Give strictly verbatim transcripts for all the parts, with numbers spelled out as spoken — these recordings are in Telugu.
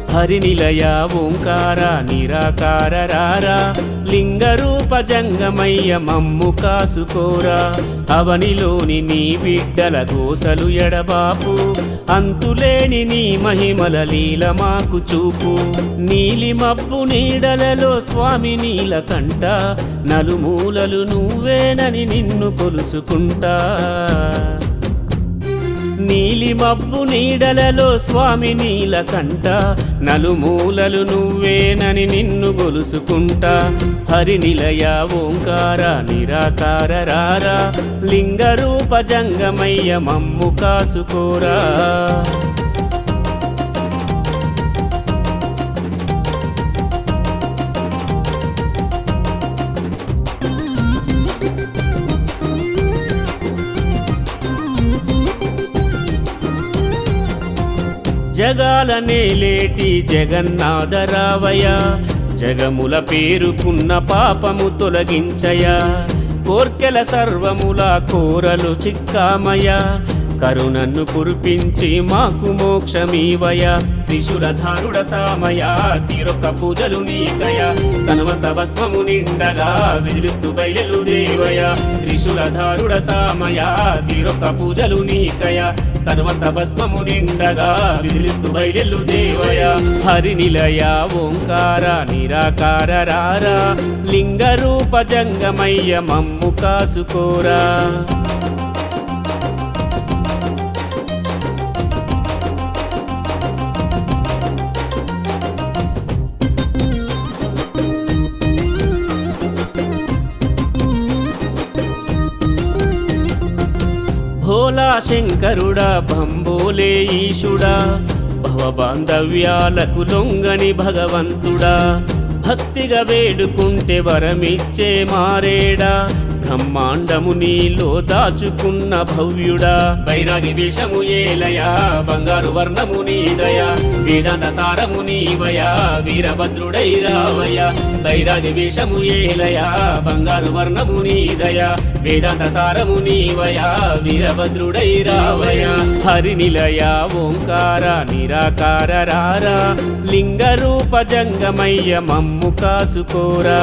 హరినిలయ ఓంకార నిరాకార రారా లింగరూప జంగమయ్య మమ్ము కాసుకోరా అవనిలోని నీ బిడ్డల గోసలు ఎడబాపు అంతులేని నీ మహిమల లీల మాకు చూపు నీలి మబ్బు నీడలలో స్వామి నీలకంఠ నలుమూలలు నువ్వేనని నిన్ను కొలుసుకుంటా నీలి మబ్బు నీడలలో స్వామి నీలకంఠ నలుమూలలు నువ్వేనని నిన్ను గొలుసుకుంటా హరినిలయ ఓంకార నిరాకార రారా లింగరూప జంగమయ్య మమ్ము కాసుకోరా జగాల నేలేటి జగన్నాథరావయ జగముల పేరుకున్న పాపము తొలగించయ కోర్కెల సర్వముల కోరలు చిక్కామయ కరుణన్ను కురిపించి మాకు మోక్షమీవయ త్రిశూలధారుడ సామయ తీరొక్క పూజలు నీకయ తనవంత భస్మము నిండగా విదిలిస్తూ బయలు దేవయ త్రిశూలధారుడ సామయ తీరొక్క పూజలు నీకయ తనవంత భస్మము నిండగా విదిలిస్తూ బయలు దేవయ హరినిలయ ఓంకార నిరాకార రారా లింగరూప జంగమయ్య మమ్ము కాసుకోరా భోలా శంకరుడా బంబోలే ఈశుడా భవబాంధవ్యాలకు లొంగని భగవంతుడా భక్తిగా వేడుకుంటే వరమిచ్చే మారేడా బ్రహ్మాండము నీలో దాచుకున్న భవ్యుడా బైరాగి వేషము ఏలయ బంగారు వర్ణము నీదయ వేదాంత సారము నీవయ వీరభద్రుడై రావయ బైరాగి వేషము ఏలయ బంగారు వర్ణము నీదయ వేదాంత సారము నీవయ వీరభద్రుడై రావయ హరినిలయ ఓంకార నిరాకార రారా లింగరూప జంగమయ్య మమ్ము కాసుకోరా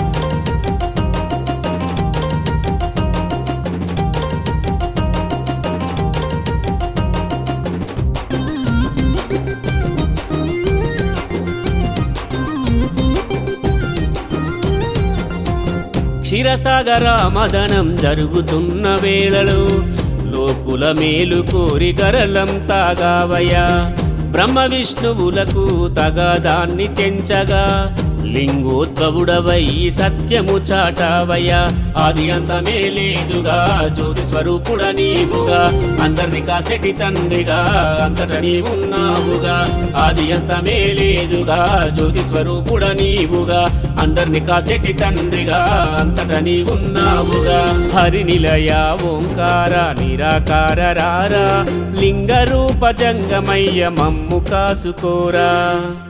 క్షీరసాగర మదనం జరుగుతున్న వేళలో లోకుల మేలు కోరి గరలం తాగావయ్యా బ్రహ్మ విష్ణువులకు తగదాన్ని తెంచగా లింగోద్భవుడవై సత్యము చాటావయ్యా ఆది అంతమే లేదుగా జ్యోతి స్వరూపుడ నీవుగా అందరిని కాసెటి తండ్రిగా అంతట నీవున్నావుగా ఆది అంతమే లేదుగా జ్యోతి స్వరూపుడ నీవుగా అందరిని కాసెటి తండ్రిగా అంతట నీవున్నావుగా హరినిలయ ఓంకార నిరాకార రారా లింగరూప జంగమయ్య మమ్ము కాసుకోరా